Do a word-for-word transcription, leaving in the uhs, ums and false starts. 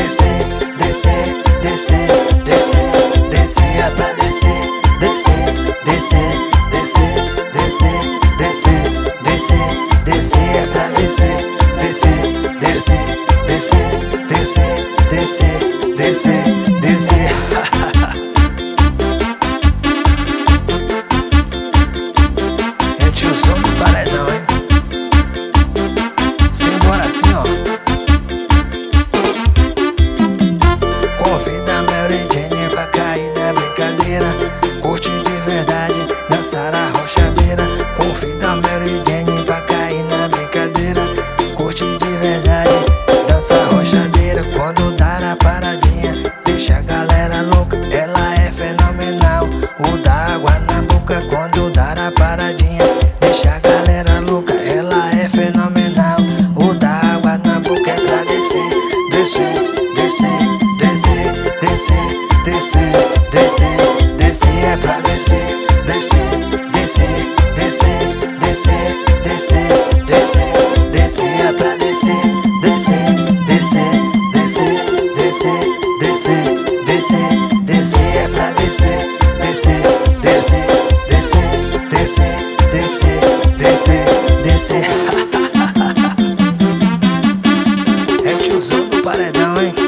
descer, descer, descer, descer, descer, é pra descer, descer, descer, descer, descer, descer, descer, descer, é pra descer, descer, descer, descer, descer, descer, descer, descer. É tiozão do paredão, hein? Simbora assim, ó. Convida a Mary Jane pra cair na brincadeira, curte de verdade, dançar a rochadeira. Convida a Mary Jane pra cair na brincadeira, curte de verdade, dança a rochadeira. Quando dar a paradinha, deixa a galera louca, ela é fenomenal. O da água na boca, quando dar a paradinha, deixa a galera louca, ela é fenomenal. O da água na boca é pra descer, descer, descer, descer, descer, descer, descer, descer, é pra descer, descer, descer, descer, descer, descer, descer, descer, é pra descer, descer, descer, descer, descer, descer, descer, descer, é pra descer, descer, descer, descer, descer, descer, descer, descer. É tiozão do paredão, hein?